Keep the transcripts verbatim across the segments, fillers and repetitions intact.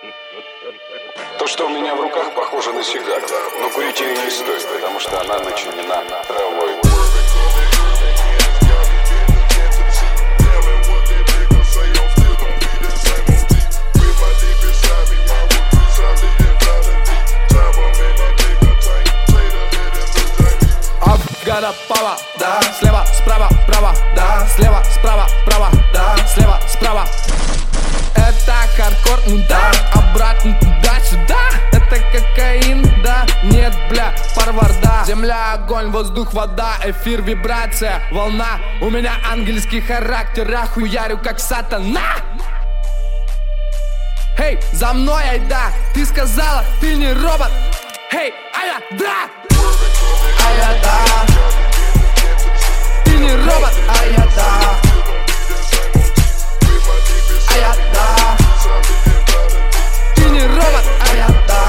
То, что у меня в руках, похоже на сигару, но курить ее не стоит, потому что она начинена травой. Пава, да, слева, справа, право, да, слева, справа, право, да, слева, справа. Это хардкор, ну да, обратно туда-сюда. Это кокаин, да, нет, бля, парварда. Земля, огонь, воздух, вода, эфир, вибрация, волна. У меня ангельский характер, я хуярю как сатана. Эй, за мной, айда, ты сказала, ты не робот. Эй, а я, да, а я, да. Ты не робот, а я, да. А я, да. Ты не робот, а я, да.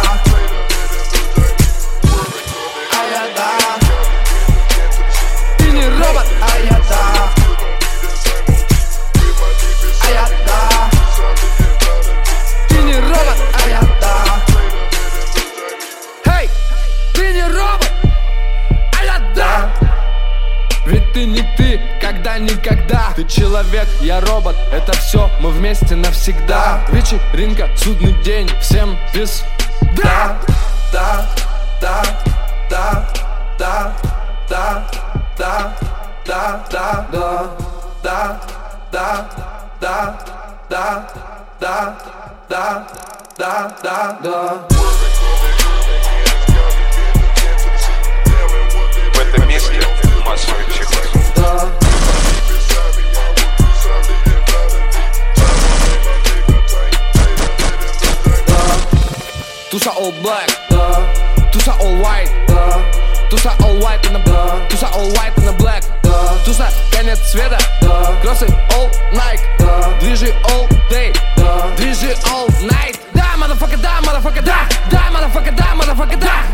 А я, да. Ты не робот, а я, да. А я, да. Ты не робот, а я, да. Эй, ты не робот, а я, да. Ведь ты не ты, когда-никогда. Ты человек, я робот, это все, мы вместе навсегда. Вечеринка, судный день, всем пиз. Да, да, да, да, да, да, да, да, да, да, да, да, да, да, да, да, да, да, да. В этом месте массовый психоз. Да. Туса all black, да. Туса all white, да. Туса all white and the black, туса all white and the black, да. Туса конец света, да. Кроссы all night, да. Движи all day, да. Движи all night. Да, motherfucker, да, motherfucker, да. Да, motherfucker, да, motherfucker, да.